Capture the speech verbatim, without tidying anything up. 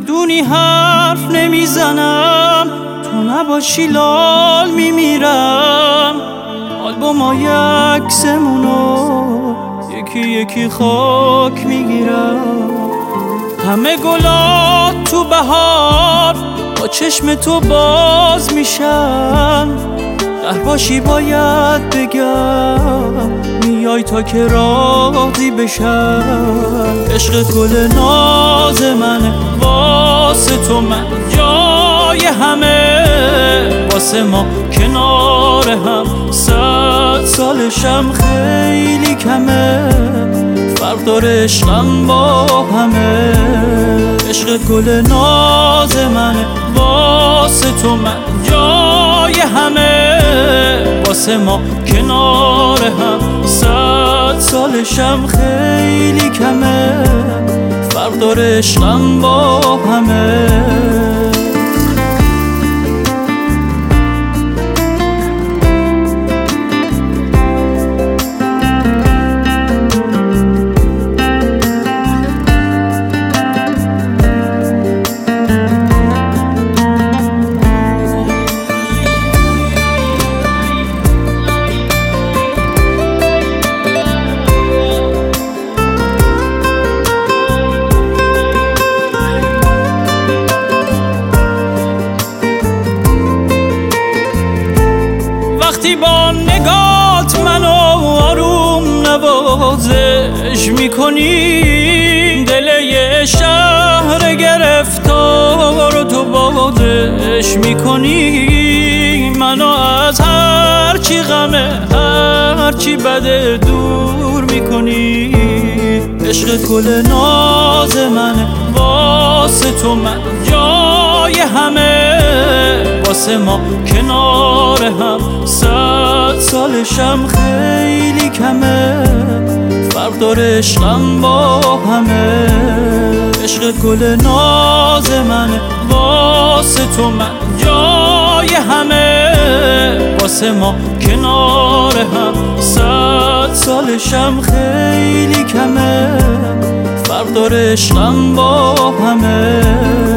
میدونی حرف نمیزنم، تو نباشی لال میمیرم. آلبومای عکسمونو یکی یکی خاک میگیرم. همه گلات تو بهار با چشم تو باز میشن. در باشی باید بگم میای تا که راضی بشم. عشق گل ناز منه، واسه تو من جای همه. واسه ما کنار هم صد سالشم خیلی کمه. فرق داره عشقم با همه. عشق گل ناز منه، واسه تو من جای همه. واسه ما کنار هم صد سالشم خیلی کمه. فرق داره عشقم با همه. وقتی با نگات منو آروم نوازش میکنی، دل یه شهر گرفتار تو بازش میکنی. منو از هرچی غمه هرچی بده دور میکنی. عشق گل ناز منه، واسه تو من جای همه. واسه ما کنار هم صد سالشم خیلی کمه. فرق داره عشقم با همه. عشق گل ناز منه، واسه تو من جای همه. واسه ما کنار هم صد سالشم خیلی کمه. فرق داره عشقم با همه.